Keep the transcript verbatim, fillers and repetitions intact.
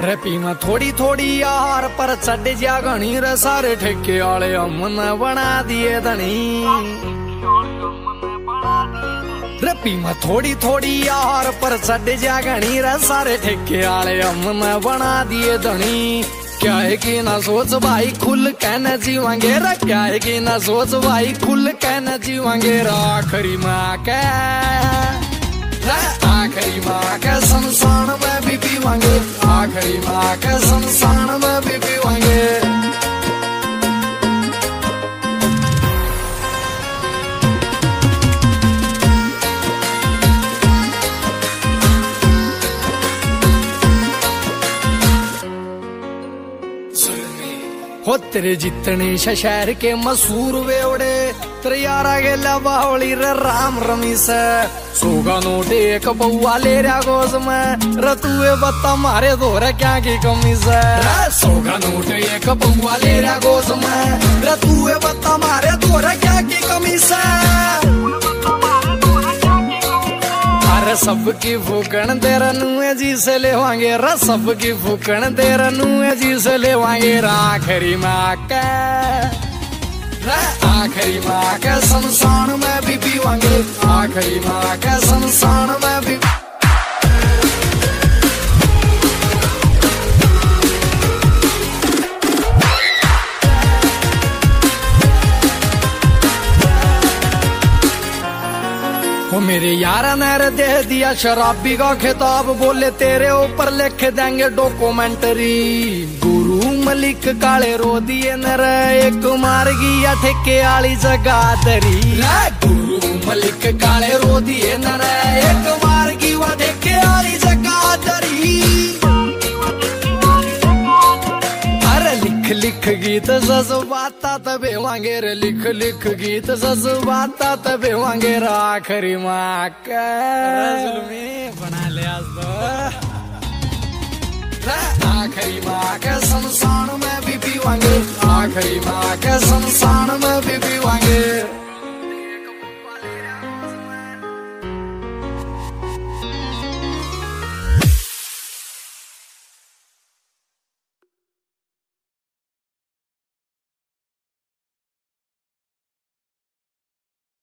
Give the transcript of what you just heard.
रे पीवा थोड़ी थोड़ी यार पर चढ़ जा घनी रे सारे ठेके आले हमने बना दिए धनी। रे पीवा थोड़ी थोड़ी यार पर चढ़ जा घनी रे सारे ठेके आले हमने बना दिए धनी। क्या है कि ना सोच भाई खुल कहना जीवांगे रे, क्या है कि ना सोच भाई खुल कहना जीवांगे रे। आखिरी माँ के आखिरी माँ के शमशान में भी पीवांगे, आखिरी माँ के शमशान में भी पीवांगे। हो तेरे जितने शहर के मशहूर वेवड़े तेरे यारा के लबावली रे राम रमीस। सोगा नोट एक बउआ ले रहा गोज में रतुए बता मारे दोरे क्या की कमी से। सोगा नोट एक बउआ ले रहा गोज में रतुए बता मारे दोरे क्या की कमी से। अरे सबकी फूकन तेरा नुए जी से लेवांगे रे, सबकी फूकन तेरा नुए जी से लेवांगे रे। आखिरी माँ के आखिरी माँ के शमशान में भी पीवांगे, आखिरी माँ के शमशान में भी। वो मेरे यारा ने दे दिया शराबी का खिताब, बोले तेरे ऊपर लिख देंगे डॉक्यूमेंट्री। गुरु मलिक काले रो दिए नर एक मार गया ठेके आली जगादरी। गुरु मलिक काले रो दिए नर एक मार गया ठेके आली जगादरी। अरे लिख लिख गीत जज्बाता तबे वांगे रे, लिख लिख गीत जज्बाता तबे वांगे रे। आखिरी माँ का जुल्मी बना ले आज तो। आखिरी माँ के शमशान में भी पीवांगे, आखिरी माँ के शमशान में भी पीवांगे।